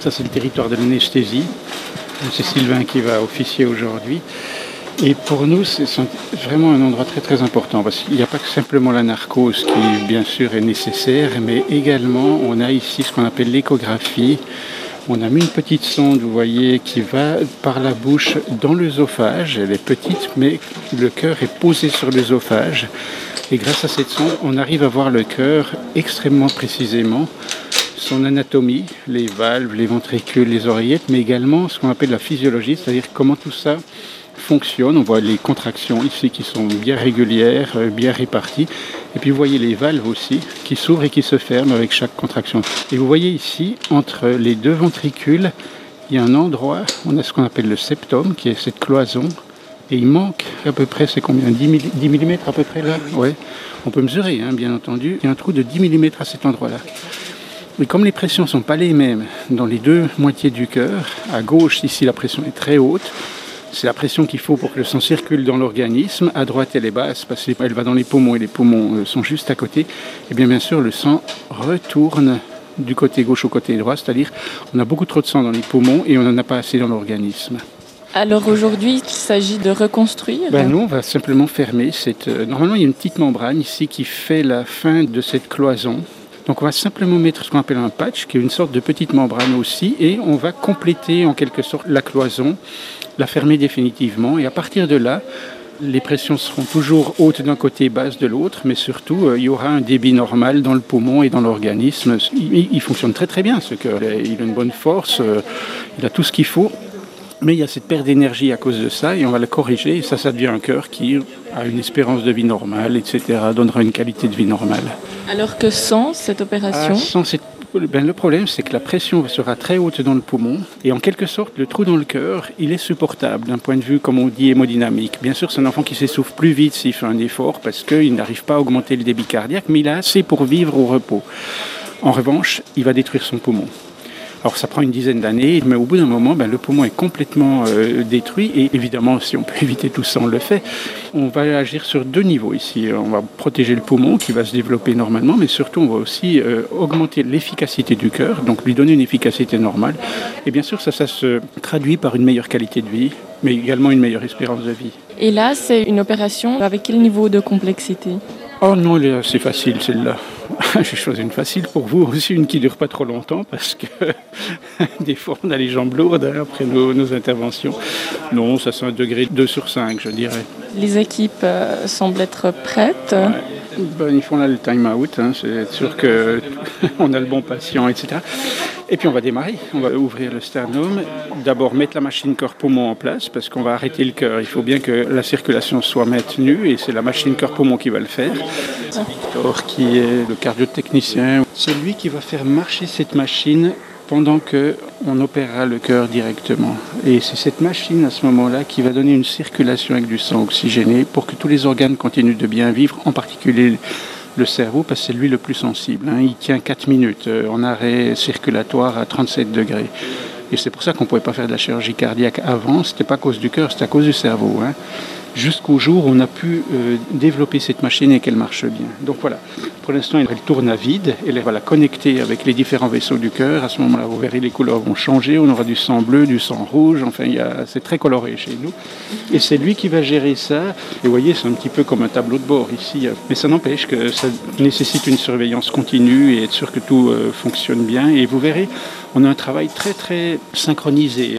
Ça, c'est le territoire de l'anesthésie. C'est Sylvain qui va officier aujourd'hui. Et pour nous, c'est vraiment un endroit très très important parce qu'il n'y a pas que simplement la narcose qui, bien sûr, est nécessaire, mais également, on a ici ce qu'on appelle l'échographie. On a mis une petite sonde, vous voyez, qui va par la bouche dans l'œsophage. Elle est petite, mais le cœur est posé sur l'œsophage. Et grâce à cette sonde, on arrive à voir le cœur extrêmement précisément, son anatomie, les valves, les ventricules, les oreillettes, mais également ce qu'on appelle la physiologie, c'est-à-dire comment tout ça fonctionne. On voit les contractions ici qui sont bien régulières, bien réparties. Et puis vous voyez les valves aussi qui s'ouvrent et qui se ferment avec chaque contraction. Et vous voyez ici, entre les deux ventricules, il y a un endroit, on a ce qu'on appelle le septum, qui est cette cloison. Et il manque à peu près, c'est combien, 10 mm à peu près là? Ouais. On peut mesurer, hein, bien entendu. Il y a un trou de 10 mm à cet endroit-là. Mais comme les pressions ne sont pas les mêmes dans les deux moitiés du cœur, à gauche, ici, la pression est très haute. C'est la pression qu'il faut pour que le sang circule dans l'organisme. À droite, elle est basse parce qu'elle va dans les poumons et les poumons sont juste à côté. Et bien sûr, le sang retourne du côté gauche au côté droit, c'est-à-dire on a beaucoup trop de sang dans les poumons et on n'en a pas assez dans l'organisme. Alors aujourd'hui, il s'agit de reconstruire? Nous, on va simplement fermer cette... Normalement, il y a une petite membrane ici qui fait la fin de cette cloison. Donc on va simplement mettre ce qu'on appelle un patch, qui est une sorte de petite membrane aussi, et on va compléter en quelque sorte la cloison, la fermer définitivement. Et à partir de là, les pressions seront toujours hautes d'un côté et basses de l'autre, mais surtout, il y aura un débit normal dans le poumon et dans l'organisme. Il fonctionne très très bien, ce cœur. Il a une bonne force, il a tout ce qu'il faut. Mais il y a cette perte d'énergie à cause de ça et on va la corriger. Et ça devient un cœur qui a une espérance de vie normale, etc., donnera une qualité de vie normale. Alors que sans cette opération? Le problème, c'est que la pression sera très haute dans le poumon et en quelque sorte, le trou dans le cœur, il est supportable d'un point de vue, comme on dit, hémodynamique. Bien sûr, c'est un enfant qui s'essouffle plus vite s'il fait un effort parce qu'il n'arrive pas à augmenter le débit cardiaque, mais il a assez pour vivre au repos. En revanche, il va détruire son poumon. Alors ça prend une dizaine d'années, mais au bout d'un moment, le poumon est complètement détruit. Et évidemment, si on peut éviter tout ça, on le fait. On va agir sur deux niveaux ici. On va protéger le poumon qui va se développer normalement, mais surtout on va aussi augmenter l'efficacité du cœur, donc lui donner une efficacité normale. Et bien sûr, ça se traduit par une meilleure qualité de vie, mais également une meilleure espérance de vie. Et là, c'est une opération avec quel niveau de complexité? Oh non, elle est assez facile celle-là. J'ai choisi une facile pour vous, aussi une qui ne dure pas trop longtemps parce que des fois on a les jambes lourdes après nos interventions. Non, ça c'est un degré 2 sur 5 je dirais. Les équipes semblent être prêtes. Ouais. Ils font là le time out, c'est être sûr qu'on a le bon patient, etc. Et puis on va démarrer, on va ouvrir le sternum, d'abord mettre la machine cœur-poumon en place parce qu'on va arrêter le cœur. Il faut bien que la circulation soit maintenue et c'est la machine cœur-poumon qui va le faire. C'est Victor qui est le cardiotechnicien. C'est lui qui va faire marcher cette machine pendant qu'on opérera le cœur directement. Et c'est cette machine à ce moment-là qui va donner une circulation avec du sang oxygéné pour que tous les organes continuent de bien vivre, en particulier le cerveau, parce que c'est lui le plus sensible. Il tient 4 minutes en arrêt circulatoire à 37 degrés. Et c'est pour ça qu'on ne pouvait pas faire de la chirurgie cardiaque avant. Ce n'était pas à cause du cœur, c'était à cause du cerveau. Jusqu'au jour où on a pu développer cette machine et qu'elle marche bien. Donc voilà, pour l'instant, elle tourne à vide. Elle va la connecter avec les différents vaisseaux du cœur. À ce moment-là, vous verrez, les couleurs vont changer. On aura du sang bleu, du sang rouge. Enfin, c'est très coloré chez nous. Et c'est lui qui va gérer ça. Et vous voyez, c'est un petit peu comme un tableau de bord ici. Mais ça n'empêche que ça nécessite une surveillance continue et être sûr que tout fonctionne bien. Et vous verrez, on a un travail très, très synchronisé.